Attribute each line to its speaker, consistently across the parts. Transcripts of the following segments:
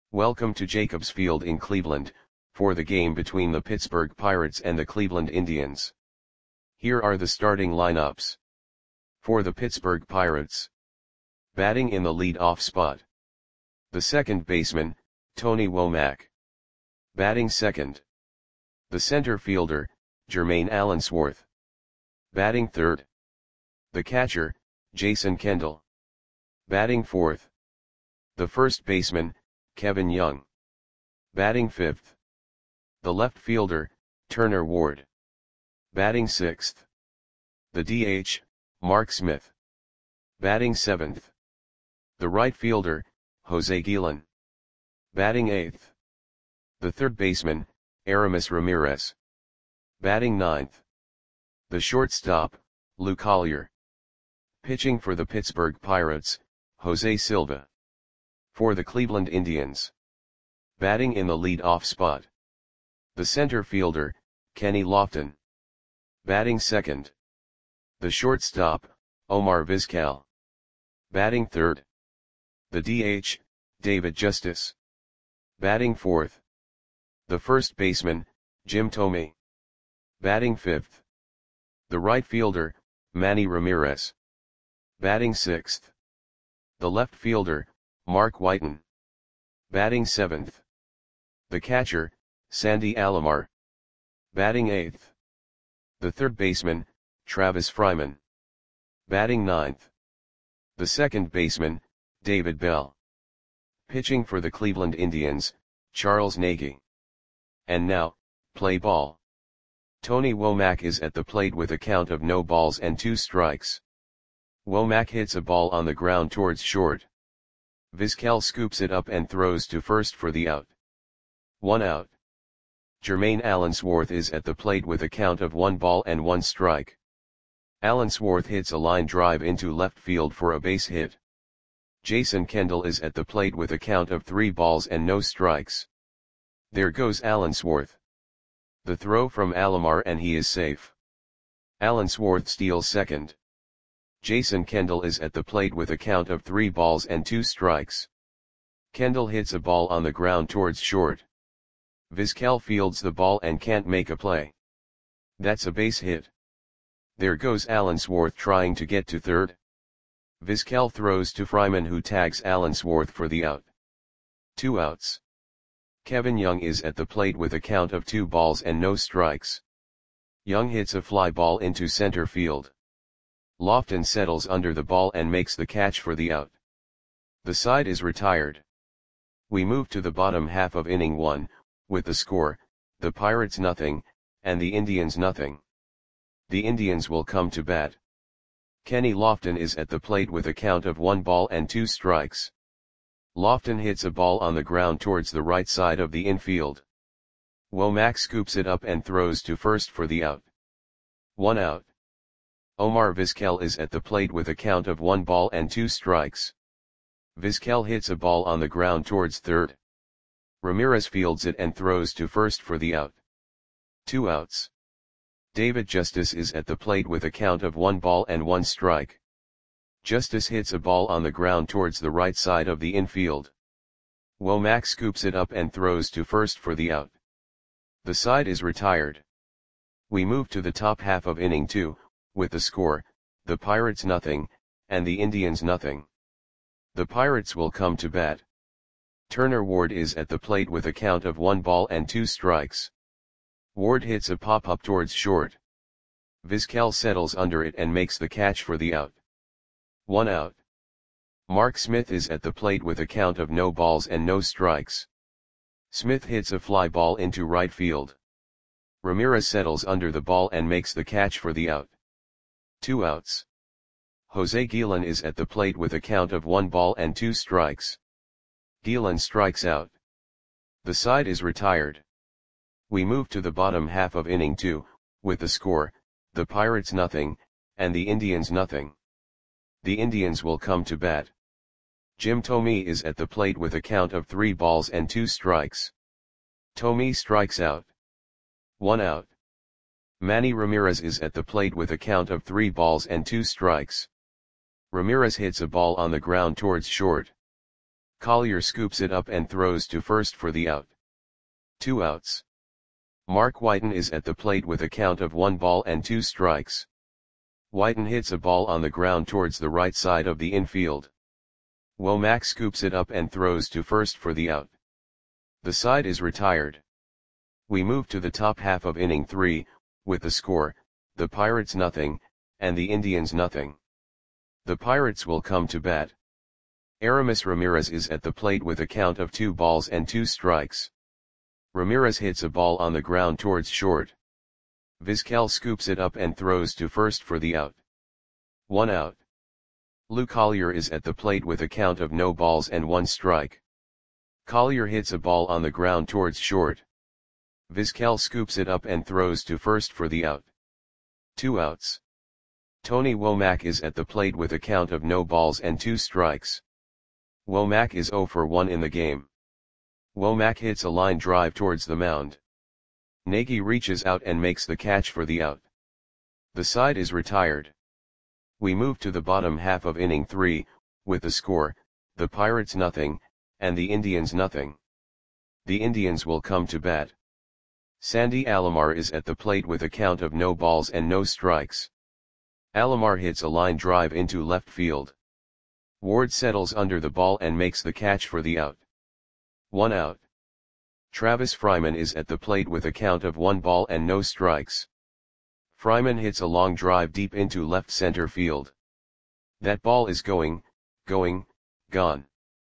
Speaker 1: Welcome to Jacobs Field in Cleveland, for the game between the Pittsburgh Pirates and the Cleveland Indians. Here are the starting lineups. For the Pittsburgh Pirates. Batting in the lead-off spot. The second baseman, Tony Womack. Batting second. The center fielder, Jermaine Allensworth. Batting third. The catcher, Jason Kendall. Batting fourth. The first baseman, Kevin Young. Batting fifth. The left fielder, Turner Ward. Batting sixth. The DH, Mark Smith. Batting seventh. The right fielder, Jose Guillen. Batting eighth. The third baseman, Aramis Ramirez. Batting ninth. The shortstop, Lou Collier. Pitching for the Pittsburgh Pirates, Jose Silva. For the Cleveland Indians. Batting in the lead-off spot. The center fielder, Kenny Lofton. Batting second. The shortstop, Omar Vizquel. Batting third. The DH, David Justice. Batting fourth. The first baseman, Jim Thome. Batting fifth. The right fielder, Manny Ramirez. Batting sixth. The left fielder, Mark Whiten. Batting seventh. The catcher, Sandy Alomar. Batting eighth. The third baseman, Travis Fryman. Batting ninth. The second baseman, David Bell. Pitching for the Cleveland Indians, Charles Nagy. And now, play ball. Tony Womack is at the plate with a count of no balls and 2 strikes. Womack hits a ball on the ground towards short. Vizquel scoops it up and throws to first for the out. 1 out. Jermaine Allensworth is at the plate with a count of 1 ball and 1 strike. Allensworth hits a line drive into left field for a base hit. Jason Kendall is at the plate with a count of 3 balls and no strikes. There goes Allensworth. The throw from Alomar and he is safe. Allensworth steals second. Jason Kendall is at the plate with a count of 3 balls and 2 strikes. Kendall hits a ball on the ground towards short. Vizquel fields the ball and can't make a play. That's a base hit. There goes Allensworth trying to get to third. Vizquel throws to Fryman who tags Allensworth for the out. 2 outs. Kevin Young is at the plate with a count of 2 balls and no strikes. Young hits a fly ball into center field. Lofton settles under the ball and makes the catch for the out. The side is retired. We move to the bottom half of inning 1, with the score, the Pirates nothing, and the Indians nothing. The Indians will come to bat. Kenny Lofton is at the plate with a count of 1 ball and 2 strikes. Lofton hits a ball on the ground towards the right side of the infield. Womack scoops it up and throws to first for the out. 1 out. Omar Vizquel is at the plate with a count of 1 ball and 2 strikes. Vizquel hits a ball on the ground towards third. Ramirez fields it and throws to first for the out. 2 outs. David Justice is at the plate with a count of 1 ball and 1 strike. Justice hits a ball on the ground towards the right side of the infield. Womack scoops it up and throws to first for the out. The side is retired. We move to the top half of inning 2, with the score, the Pirates nothing, and the Indians nothing. The Pirates will come to bat. Turner Ward is at the plate with a count of 1 ball and 2 strikes. Ward hits a pop-up towards short. Vizquel settles under it and makes the catch for the out. 1 out. Mark Smith is at the plate with a count of no balls and no strikes. Smith hits a fly ball into right field. Ramirez settles under the ball and makes the catch for the out. 2 outs. Jose Guillen is at the plate with a count of 1 ball and 2 strikes. Guillen strikes out. The side is retired. We move to the bottom half of inning 2, with the score, the Pirates nothing, and the Indians nothing. The Indians will come to bat. Jim Thome is at the plate with a count of 3 balls and 2 strikes. Thome strikes out. 1 out. Manny Ramirez is at the plate with a count of 3 balls and 2 strikes. Ramirez hits a ball on the ground towards short. Collier scoops it up and throws to first for the out. 2 outs. Mark Whiten is at the plate with a count of 1 ball and 2 strikes. Whiten hits a ball on the ground towards the right side of the infield. Womack scoops it up and throws to first for the out. The side is retired. We move to the top half of inning 3, with the score, the Pirates nothing, and the Indians nothing. The Pirates will come to bat. Aramis Ramirez is at the plate with a count of 2 balls and 2 strikes. Ramirez hits a ball on the ground towards short. Vizquel scoops it up and throws to first for the out. 1 out. Lou Collier is at the plate with a count of no balls and 1 strike. Collier hits a ball on the ground towards short. Vizquel scoops it up and throws to first for the out. 2 outs. Tony Womack is at the plate with a count of no balls and 2 strikes. Womack is 0 for 1 in the game. Womack hits a line drive towards the mound. Nagy reaches out and makes the catch for the out. The side is retired. We move to the bottom half of inning 3, with the score, the Pirates nothing, and the Indians nothing. The Indians will come to bat. Sandy Alomar is at the plate with a count of no balls and no strikes. Alomar hits a line drive into left field. Ward settles under the ball and makes the catch for the out. 1 out. Travis Fryman is at the plate with a count of 1 ball and no strikes. Fryman hits a long drive deep into left center field. That ball is going, gone.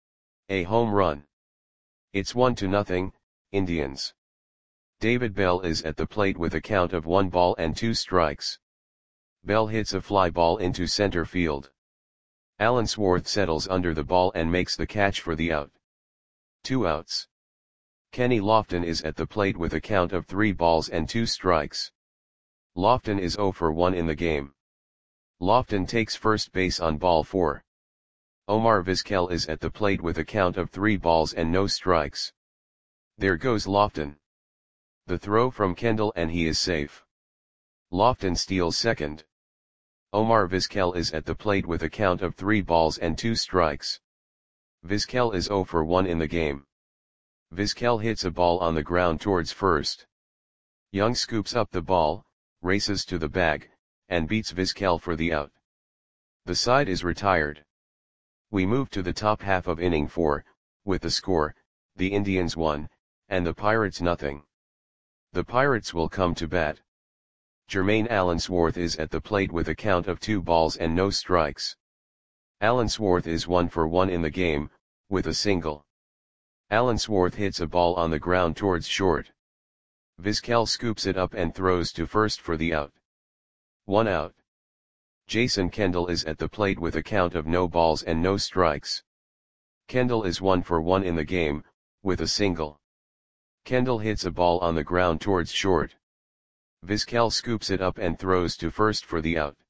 Speaker 1: A home run. It's 1-0, Indians. David Bell is at the plate with a count of 1 ball and 2 strikes. Bell hits a fly ball into center field. Alan Swarth settles under the ball and makes the catch for the out. 2 outs. Kenny Lofton is at the plate with a count of 3 balls and 2 strikes. Lofton is 0 for 1 in the game. Lofton takes first base on ball 4. Omar Vizquel is at the plate with a count of 3 balls and no strikes. There goes Lofton. The throw from Kendall and he is safe. Lofton steals second. Omar Vizquel is at the plate with a count of 3 balls and 2 strikes. Vizquel is 0 for 1 in the game. Vizquel hits a ball on the ground towards first. Young scoops up the ball, races to the bag, and beats Vizquel for the out. The side is retired. We move to the top half of inning 4, with the score, the Indians 1, and the Pirates nothing. The Pirates will come to bat. Jermaine Allensworth is at the plate with a count of 2 balls and no strikes. Allensworth is 1 for 1 in the game, with a single. Allensworth hits a ball on the ground towards short. Vizquel scoops it up and throws to first for the out. 1 out. Jason Kendall is at the plate with a count of no balls and no strikes. Kendall is 1 for 1 in the game, with a single. Kendall hits a ball on the ground towards short. Vizquel scoops it up and throws to first for the out.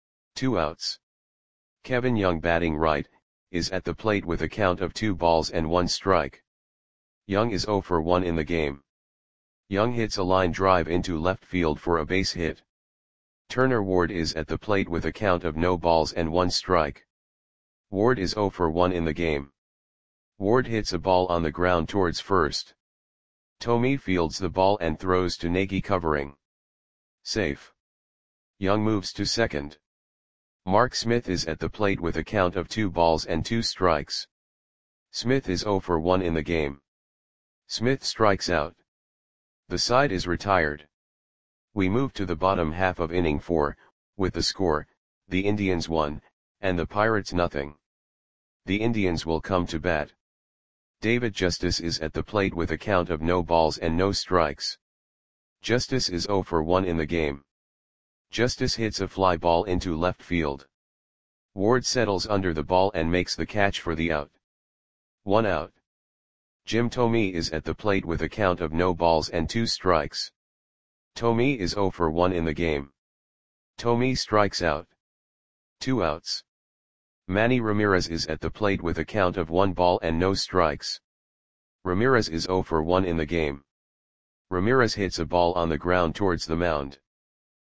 Speaker 1: 2 outs. Kevin Young, batting right, is at the plate with a count of 2 balls and 1 strike. Young is 0 for 1 in the game. Young hits a line drive into left field for a base hit. Turner Ward is at the plate with a count of no balls and 1 strike. Ward is 0 for 1 in the game. Ward hits a ball on the ground towards first. Tomey fields the ball and throws to Nagy, covering. Safe. Young moves to second. Mark Smith is at the plate with a count of 2 balls and 2 strikes. Smith is 0 for 1 in the game. Smith strikes out. The side is retired. We move to the bottom half of inning 4, with the score, the Indians 1, and the Pirates nothing. The Indians will come to bat. David Justice is at the plate with a count of no balls and no strikes. Justice is 0 for 1 in the game. Justice hits a fly ball into left field. Ward settles under the ball and makes the catch for the out. 1 out. Jim Thome is at the plate with a count of no balls and 2 strikes. Thome is 0 for 1 in the game. Thome strikes out. 2 outs. Manny Ramirez is at the plate with a count of 1 ball and no strikes. Ramirez is 0 for 1 in the game. Ramirez hits a ball on the ground towards the mound.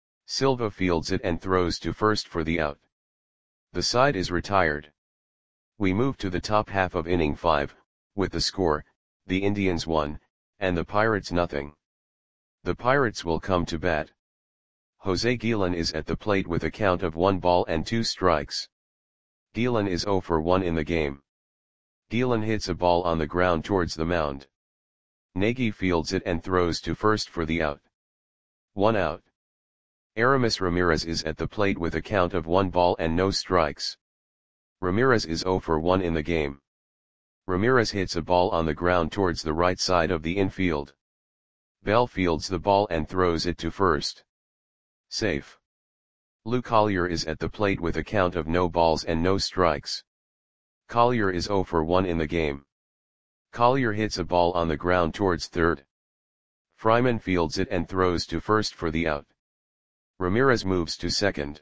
Speaker 1: Silva fields it and throws to first for the out. The side is retired. We move to the top half of inning 5, with the score, the Indians 1, and the Pirates nothing. The Pirates will come to bat. Jose Guillen is at the plate with a count of 1 ball and 2 strikes. Guillen is 0 for 1 in the game. Guillen hits a ball on the ground towards the mound. Nagy fields it and throws to first for the out. 1 out. Aramis Ramirez is at the plate with a count of 1 ball and no strikes. Ramirez is 0 for 1 in the game. Ramirez hits a ball on the ground towards the right side of the infield. Bell fields the ball and throws it to first. Safe. Lou Collier is at the plate with a count of no balls and no strikes. Collier is 0 for 1 in the game. Collier hits a ball on the ground towards third. Fryman fields it and throws to first for the out. Ramirez moves to second.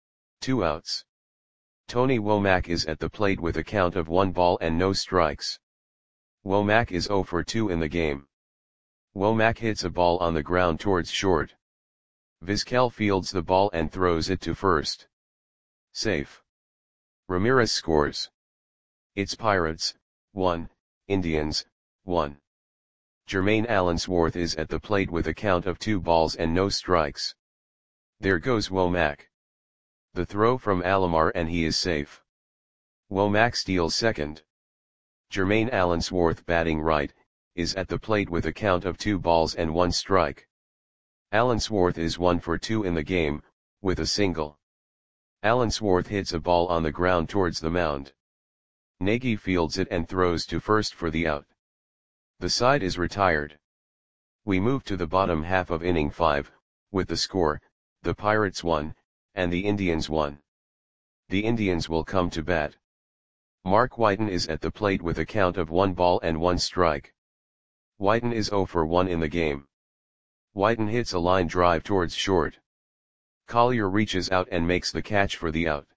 Speaker 1: 2 outs. Tony Womack is at the plate with a count of 1 ball and no strikes. Womack is 0 for 2 in the game. Womack hits a ball on the ground towards short. Vizquel fields the ball and throws it to first. Safe. Ramirez scores. It's Pirates, 1, Indians, 1. Jermaine Allensworth is at the plate with a count of 2 balls and no strikes. There goes Womack. The throw from Alomar and he is safe. Womack steals second. Jermaine Allensworth, batting right, is at the plate with a count of 2 balls and 1 strike. Allensworth is 1 for 2 in the game, with a single. Allensworth hits a ball on the ground towards the mound. Nagy fields it and throws to first for the out. The side is retired. We move to the bottom half of inning 5, with the score, the Pirates 1, and the Indians 1. The Indians will come to bat. Mark Whiten is at the plate with a count of 1 ball and 1 strike. Whiten is 0 for 1 in the game. Whiten hits a line drive towards short. Collier reaches out and makes the catch for the out.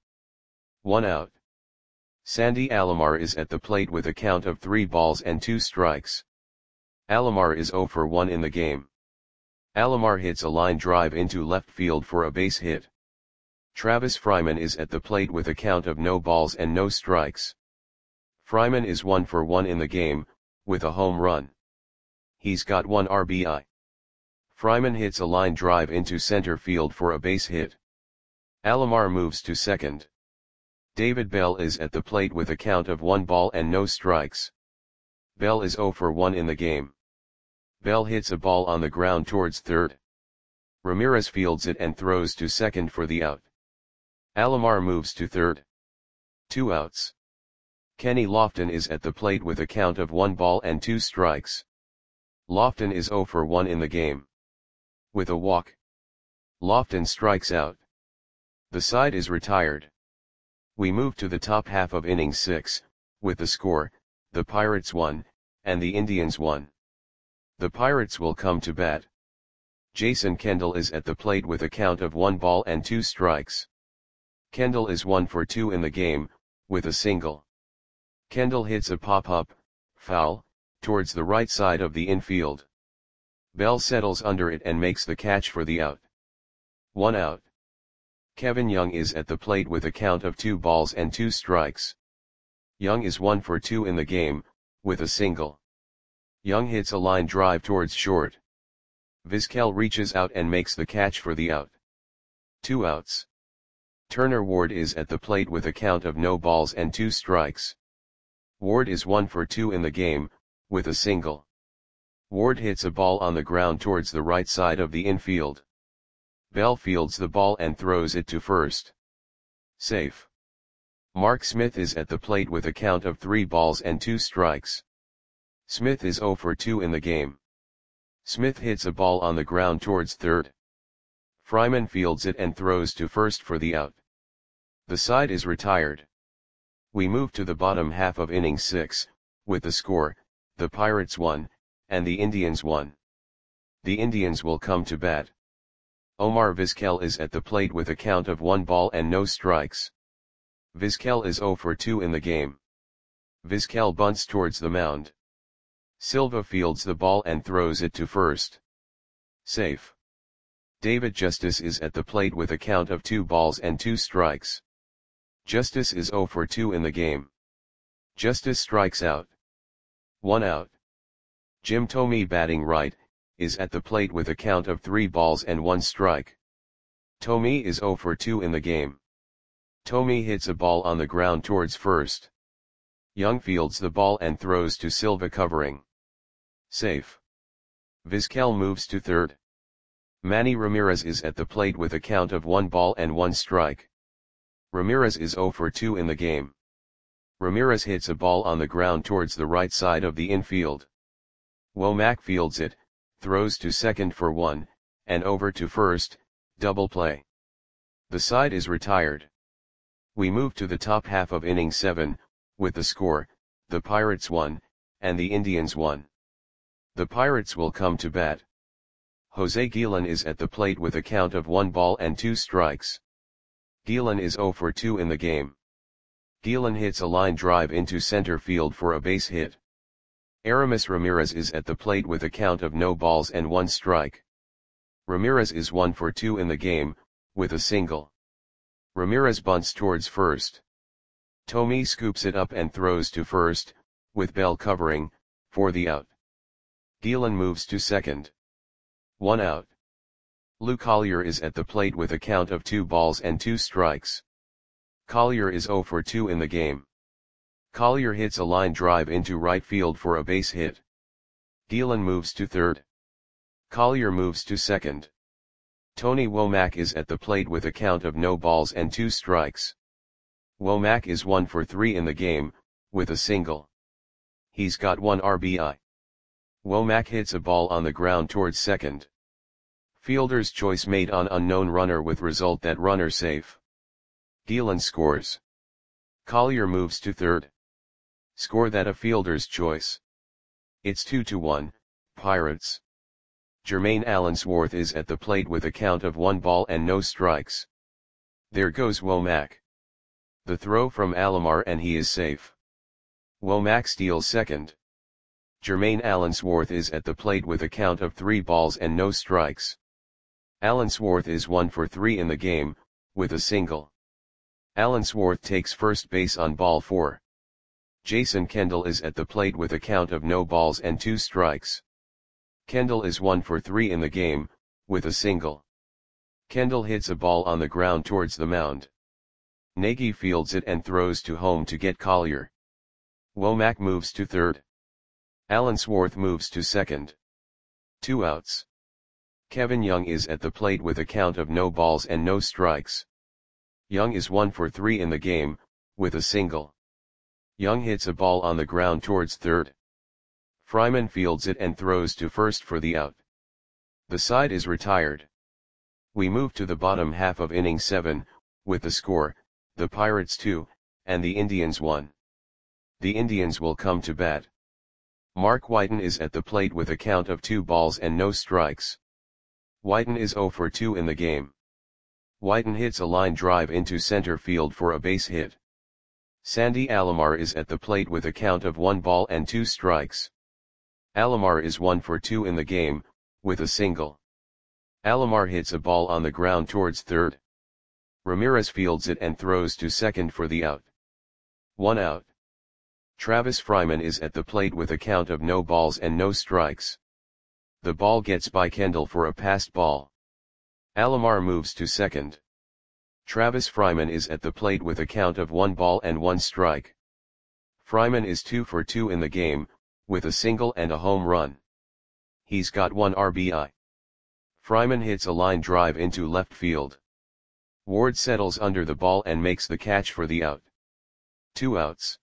Speaker 1: 1 out. Sandy Alomar is at the plate with a count of 3 balls and 2 strikes. Alomar is 0 for 1 in the game. Alomar hits a line drive into left field for a base hit. Travis Fryman is at the plate with a count of no balls and no strikes. Fryman is 1 for 1 in the game, with a home run. He's got 1 RBI. Fryman hits a line drive into center field for a base hit. Alomar moves to second. David Bell is at the plate with a count of 1 ball and no strikes. Bell is 0 for 1 in the game. Bell hits a ball on the ground towards third. Ramirez fields it and throws to second for the out. Alomar moves to third. 2 outs. Kenny Lofton is at the plate with a count of 1 ball and 2 strikes. Lofton is 0 for 1 in the game. With a walk, Lofton strikes out. The side is retired. We move to the top half of inning 6, with the score, the Pirates 1, and the Indians 1. The Pirates will come to bat. Jason Kendall is at the plate with a count of 1 ball and 2 strikes. Kendall is 1 for 2 in the game, with a single. Kendall hits a pop-up, foul, towards the right side of the infield. Bell settles under it and makes the catch for the out. 1 out. Kevin Young is at the plate with a count of 2 balls and 2 strikes. Young is 1 for 2 in the game, with a single. Young hits a line drive towards short. Vizquel reaches out and makes the catch for the out. 2 outs. Turner Ward is at the plate with a count of no balls and 2 strikes. Ward is 1 for 2 in the game, with a single. Ward hits a ball on the ground towards the right side of the infield. Bell fields the ball and throws it to first. Safe. Mark Smith is at the plate with a count of 3 balls and 2 strikes. Smith is 0 for 2 in the game. Smith hits a ball on the ground towards third. Fryman fields it and throws to first for the out. The side is retired. We move to the bottom half of inning 6, with the score, the Pirates 1, and the Indians 1. The Indians will come to bat. Omar Vizquel is at the plate with a count of 1 ball and no strikes. Vizquel is 0 for 2 in the game. Vizquel bunts towards the mound. Silva fields the ball and throws it to first. Safe. David Justice is at the plate with a count of 2 balls and 2 strikes. Justice is 0 for 2 in the game. Justice strikes out. 1 out. Jim Thome batting right, is at the plate with a count of 3 balls and 1 strike. Thome is 0 for 2 in the game. Thome hits a ball on the ground towards first. Young fields the ball and throws to Silva covering. Safe. Vizquel moves to third. Manny Ramirez is at the plate with a count of 1 ball and 1 strike. Ramirez is 0 for 2 in the game. Ramirez hits a ball on the ground towards the right side of the infield. Womack fields it, throws to second for 1, and over to first, double play. The side is retired. We move to the top half of inning 7, with the score, the Pirates 1, and the Indians 1. The Pirates will come to bat. Jose Guillen is at the plate with a count of 1 ball and 2 strikes. Guillen is 0 for 2 in the game. Guillen hits a line drive into center field for a base hit. Aramis Ramirez is at the plate with a count of no balls and 1 strike. Ramirez is 1 for 2 in the game, with a single. Ramirez bunts towards first. Thome scoops it up and throws to first, with Bell covering, for the out. Guillen moves to second. 1 out. Lou Collier is at the plate with a count of 2 balls and 2 strikes. Collier is 0 for 2 in the game. Collier hits a line drive into right field for a base hit. Guillen moves to third. Collier moves to second. Tony Womack is at the plate with a count of no balls and 2 strikes. Womack is 1 for 3 in the game, with a single. He's got 1 RBI. Womack hits a ball on the ground towards second. Fielder's choice made on unknown runner with result that runner safe. Guillen scores. Collier moves to third. Score that a fielder's choice. It's 2-1, Pirates. Jermaine Allensworth is at the plate with a count of 1 ball and no strikes. There goes Womack. The throw from Alomar and he is safe. Womack steals second. Jermaine Allensworth is at the plate with a count of 3 balls and no strikes. Allensworth is 1 for 3 in the game, with a single. Allensworth takes first base on ball 4. Jason Kendall is at the plate with a count of no balls and 2 strikes. Kendall is 1 for 3 in the game, with a single. Kendall hits a ball on the ground towards the mound. Nagy fields it and throws to home to get Collier. Womack moves to third. Allensworth moves to second. 2 outs. Kevin Young is at the plate with a count of no balls and no strikes. Young is 1 for 3 in the game, with a single. Young hits a ball on the ground towards third. Fryman fields it and throws to first for the out. The side is retired. We move to the bottom half of inning 7, with the score, the Pirates 2, and the Indians 1. The Indians will come to bat. Mark Whiten is at the plate with a count of 2 balls and no strikes. Whiten is 0 for 2 in the game. Whiten hits a line drive into center field for a base hit. Sandy Alomar is at the plate with a count of 1 ball and 2 strikes. Alomar is 1 for 2 in the game, with a single. Alomar hits a ball on the ground towards third. Ramirez fields it and throws to second for the out. 1 out. Travis Fryman is at the plate with a count of no balls and no strikes. The ball gets by Kendall for a passed ball. Alomar moves to second. Travis Fryman is at the plate with a count of 1 ball and 1 strike. Fryman is 2 for 2 in the game, with a single and a home run. He's got 1 RBI. Fryman hits a line drive into left field. Ward settles under the ball and makes the catch for the out. 2 outs.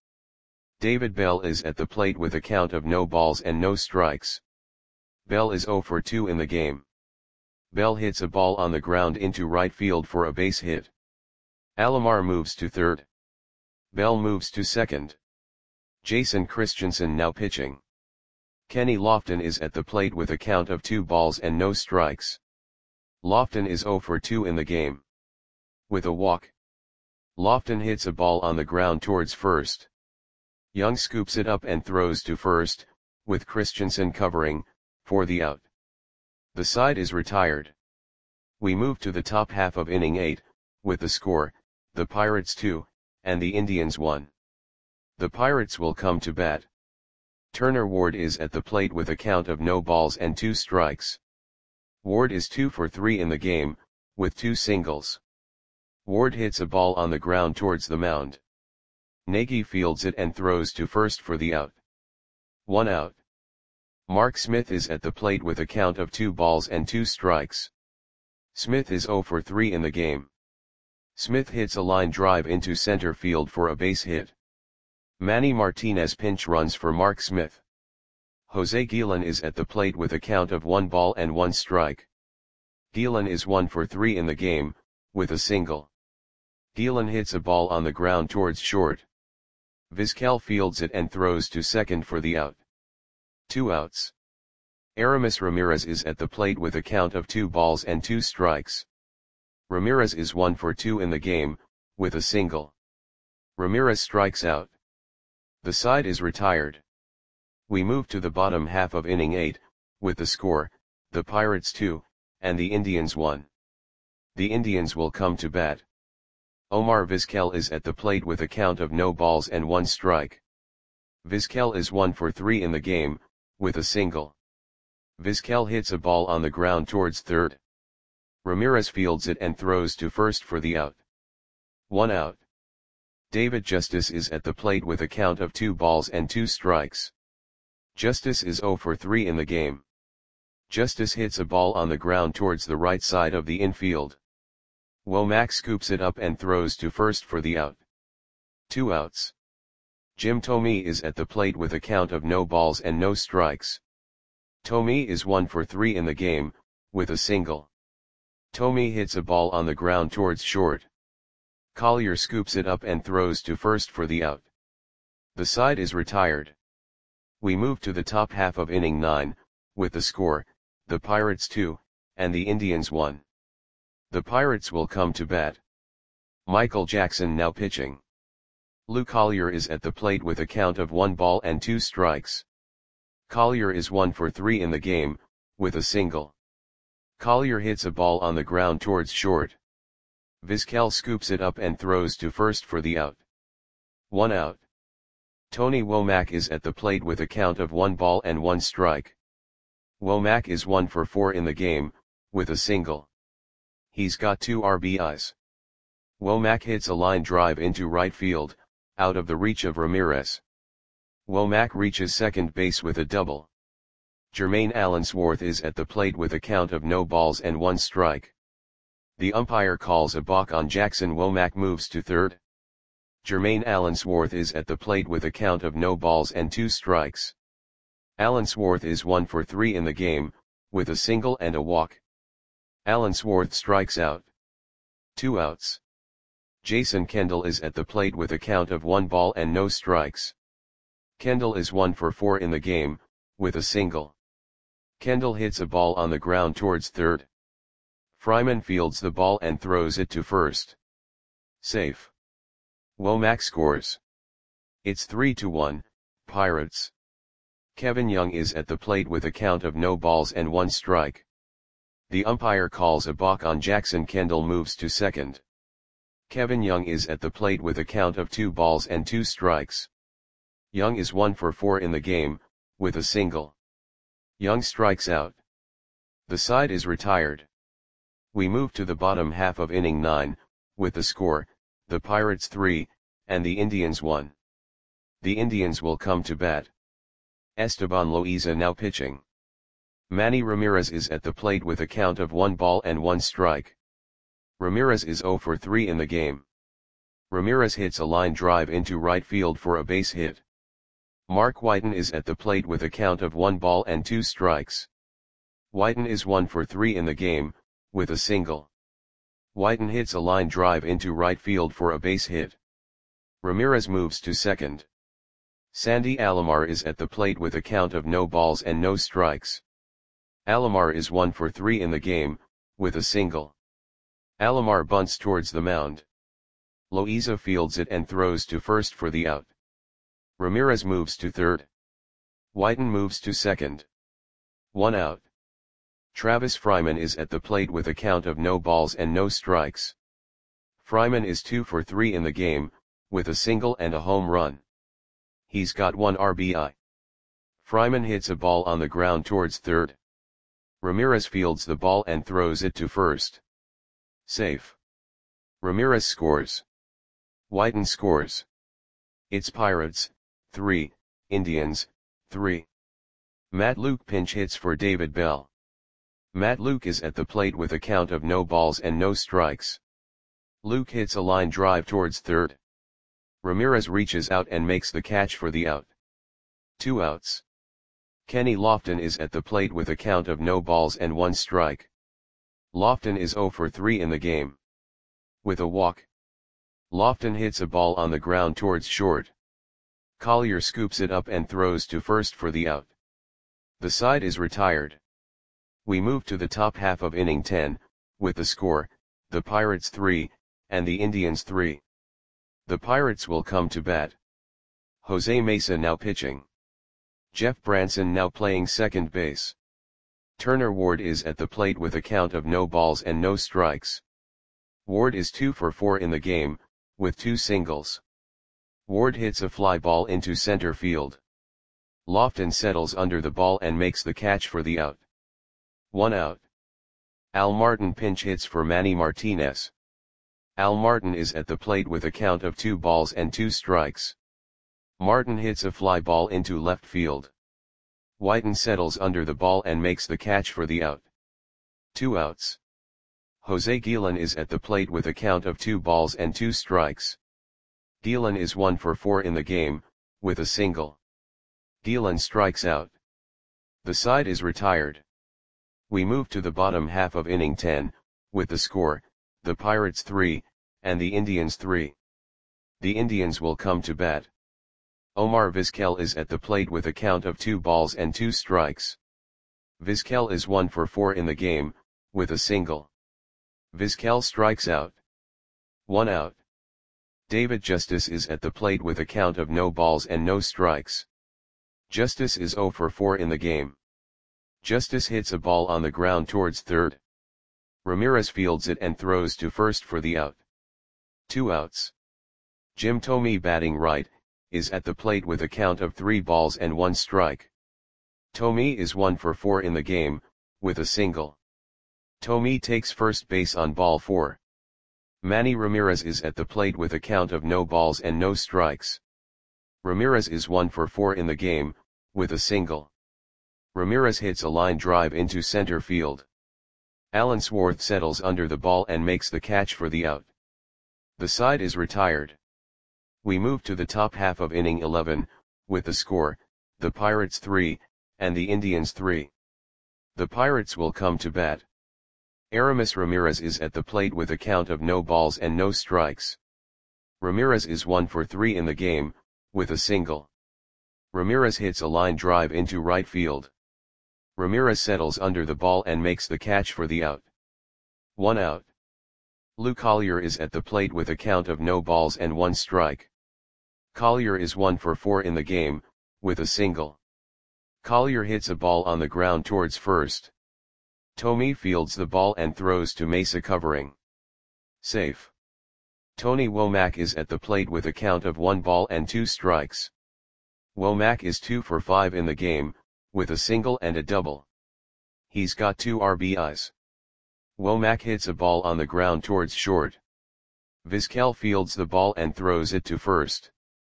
Speaker 1: David Bell is at the plate with a count of no balls and no strikes. Bell is 0 for 2 in the game. Bell hits a ball on the ground into right field for a base hit. Alomar moves to third. Bell moves to second. Jason Christensen now pitching. Kenny Lofton is at the plate with a count of 2 balls and no strikes. Lofton is 0 for 2 in the game. With a walk. Lofton hits a ball on the ground towards first. Young scoops it up and throws to first, with Christensen covering, for the out. The side is retired. We move to the top half of inning 8, with the score, the Pirates 2, and the Indians 1. The Pirates will come to bat. Turner Ward is at the plate with a count of no balls and 2 strikes. Ward is 2 for 3 in the game, with 2 singles. Ward hits a ball on the ground towards the mound. Nagy fields it and throws to first for the out. 1 out. Mark Smith is at the plate with a count of 2 balls and 2 strikes. Smith is 0 for 3 in the game. Smith hits a line drive into center field for a base hit. Manny Martinez pinch runs for Mark Smith. Jose Guillen is at the plate with a count of 1 ball and 1 strike. Guillen is 1 for 3 in the game, with a single. Guillen hits a ball on the ground towards short. Vizquel fields it and throws to second for the out. 2 outs. Aramis Ramirez is at the plate with a count of 2 balls and 2 strikes. Ramirez is 1 for 2 in the game, with a single. Ramirez strikes out. The side is retired. We move to the bottom half of inning 8, with the score, the Pirates 2, and the Indians 1. The Indians will come to bat. Omar Vizquel is at the plate with a count of no balls and 1 strike. Vizquel is 1 for 3 in the game, with a single. Vizquel hits a ball on the ground towards third. Ramirez fields it and throws to first for the out. 1 out. David Justice is at the plate with a count of 2 balls and 2 strikes. Justice is 0 for 3 in the game. Justice hits a ball on the ground towards the right side of the infield. Womack scoops it up and throws to first for the out. 2 outs. Jim Thome is at the plate with a count of no balls and no strikes. Thome is 1 for 3 in the game, with a single. Thome hits a ball on the ground towards short. Collier scoops it up and throws to first for the out. The side is retired. We move to the top half of inning 9, with the score, the Pirates 2, and the Indians 1. The Pirates will come to bat. Michael Jackson now pitching. Lou Collier is at the plate with a count of 1 ball and 2 strikes. Collier is 1 for 3 in the game, with a single. Collier hits a ball on the ground towards short. Vizquel scoops it up and throws to first for the out. 1 out. Tony Womack is at the plate with a count of 1 ball and 1 strike. Womack is 1 for 4 in the game, with a single. He's got 2 RBIs. Womack hits a line drive into right field, out of the reach of Ramirez. Womack reaches second base with a double. Jermaine Allensworth is at the plate with a count of no balls and 1 strike. The umpire calls a balk on Jackson. Womack moves to third. Jermaine Allensworth is at the plate with a count of no balls and 2 strikes. Allensworth is 1 for 3 in the game, with a single and a walk. Allensworth strikes out. 2 outs. Jason Kendall is at the plate with a count of 1 ball and no strikes. Kendall is 1 for 4 in the game, with a single. Kendall hits a ball on the ground towards third. Fryman fields the ball and throws it to first. Safe. Womack scores. It's 3-1, Pirates. Kevin Young is at the plate with a count of no balls and 1 strike. The umpire calls a balk on Jackson. Kendall moves to second. Kevin Young is at the plate with a count of 2 balls and 2 strikes. Young is 1 for 4 in the game, with a single. Young strikes out. The side is retired. We move to the bottom half of inning 9, with the score, the Pirates 3, and the Indians 1. The Indians will come to bat. Esteban Loaiza now pitching. Manny Ramirez is at the plate with a count of 1 ball and 1 strike. Ramirez is 0 for 3 in the game. Ramirez hits a line drive into right field for a base hit. Mark Whiten is at the plate with a count of 1 ball and 2 strikes. Whiten is 1 for 3 in the game, with a single. Whiten hits a line drive into right field for a base hit. Ramirez moves to second. Sandy Alomar is at the plate with a count of no balls and no strikes. Alomar is 1 for 3 in the game, with a single. Alomar bunts towards the mound. Loaiza fields it and throws to first for the out. Ramirez moves to third. Whiten moves to second. 1 out. Travis Fryman is at the plate with a count of no balls and no strikes. Fryman is 2 for 3 in the game, with a single and a home run. He's got 1 RBI. Fryman hits a ball on the ground towards third. Ramirez fields the ball and throws it to first. Safe. Ramirez scores. Whiten scores. It's Pirates, 3, Indians, 3. Matt Luke pinch hits for David Bell. Matt Luke is at the plate with a count of no balls and no strikes. Luke hits a line drive towards third. Ramirez reaches out and makes the catch for the out. 2 outs. Kenny Lofton is at the plate with a count of no balls and 1 strike. Lofton is 0 for 3 in the game. With a walk. Lofton hits a ball on the ground towards short. Collier scoops it up and throws to first for the out. The side is retired. We move to the top half of inning 10, with the score, the Pirates 3, and the Indians 3. The Pirates will come to bat. Jose Mesa now pitching. Jeff Branson now playing second base. Turner Ward is at the plate with a count of no balls and no strikes. Ward is 2 for 4 in the game, with 2 singles. Ward hits a fly ball into center field. Lofton settles under the ball and makes the catch for the out. 1 out. Al Martin pinch hits for Manny Martinez. Al Martin is at the plate with a count of 2 balls and 2 strikes. Martin hits a fly ball into left field. Whiten settles under the ball and makes the catch for the out. 2 outs. Jose Guillen is at the plate with a count of 2 balls and 2 strikes. Guillen is 1 for 4 in the game, with a single. Guillen strikes out. The side is retired. We move to the bottom half of inning 10, with the score, the Pirates 3, and the Indians 3. The Indians will come to bat. Omar Vizquel is at the plate with a count of 2 balls and 2 strikes. Vizquel is 1 for 4 in the game, with a single. Vizquel strikes out. 1 out. David Justice is at the plate with a count of no balls and no strikes. Justice is 0 for 4 in the game. Justice hits a ball on the ground towards third. Ramirez fields it and throws to first for the out. 2 outs. Jim Thome batting right, is at the plate with a count of 3 balls and 1 strike. Thome is 1 for 4 in the game, with a single. Thome takes first base on ball 4. Manny Ramirez is at the plate with a count of no balls and no strikes. Ramirez is 1 for 4 in the game, with a single. Ramirez hits a line drive into center field. Allensworth settles under the ball and makes the catch for the out. The side is retired. We move to the top half of inning 11, with the score, the Pirates 3, and the Indians 3. The Pirates will come to bat. Aramis Ramirez is at the plate with a count of no balls and no strikes. Ramirez is 1 for 3 in the game, with a single. Ramirez hits a line drive into right field. Ramirez settles under the ball and makes the catch for the out. 1 out. Lou Collier is at the plate with a count of no balls and 1 strike. Collier is 1 for 4 in the game, with a single. Collier hits a ball on the ground towards first. Thome fields the ball and throws to Mesa covering. Safe. Tony Womack is at the plate with a count of 1 ball and 2 strikes. Womack is 2 for 5 in the game, with a single and a double. He's got 2 RBIs. Womack hits a ball on the ground towards short. Vizquel fields the ball and throws it to first.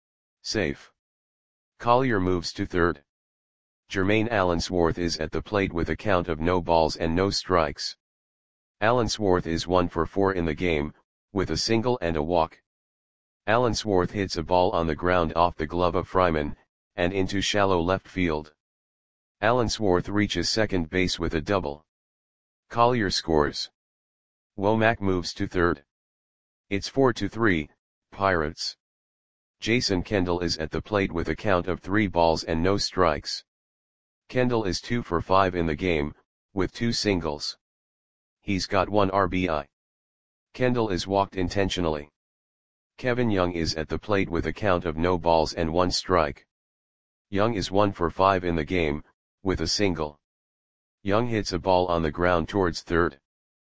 Speaker 1: Safe. Collier moves to third. Jermaine Allensworth is at the plate with a count of no balls and no strikes. Allensworth is 1 for 4 in the game, with a single and a walk. Allensworth hits a ball on the ground off the glove of Fryman, and into shallow left field. Allensworth reaches second base with a double. Collier scores. Womack moves to third. It's 4-3, Pirates. Jason Kendall is at the plate with a count of 3 balls and no strikes. Kendall is 2 for 5 in the game, with 2 singles. He's got 1 RBI. Kendall is walked intentionally. Kevin Young is at the plate with a count of no balls and 1 strike. Young is 1 for 5 in the game, with a single. Young hits a ball on the ground towards third.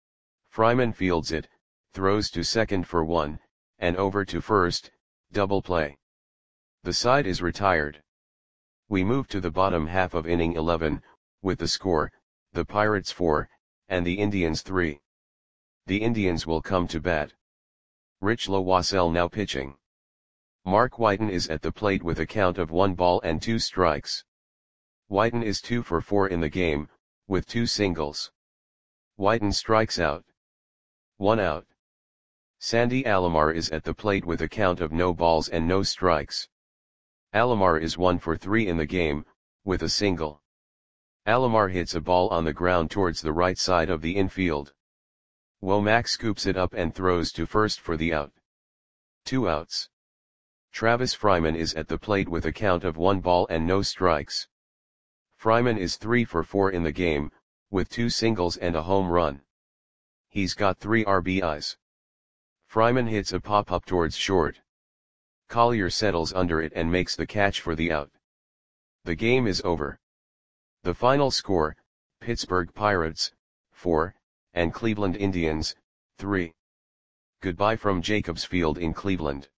Speaker 1: Fryman fields it, throws to second for 1, and over to first, double play. The side is retired. We move to the bottom half of inning 11, with the score, the Pirates 4, and the Indians 3. The Indians will come to bat. Rich Lowassell now pitching. Mark Whiten is at the plate with a count of 1 ball and 2 strikes. Whiten is 2 for 4 in the game, with 2 singles. Whiten strikes out. 1 out. Sandy Alomar is at the plate with a count of no balls and no strikes. Alomar is 1 for 3 in the game, with a single. Alomar hits a ball on the ground towards the right side of the infield. Womack scoops it up and throws to first for the out. 2 outs. Travis Fryman is at the plate with a count of 1 ball and no strikes. Fryman is 3 for 4 in the game, with 2 singles and a home run. He's got 3 RBIs. Fryman hits a pop-up towards short. Collier settles under it and makes the catch for the out. The game is over. The final score, Pittsburgh Pirates, 4, and Cleveland Indians, 3. Goodbye from Jacobs Field in Cleveland.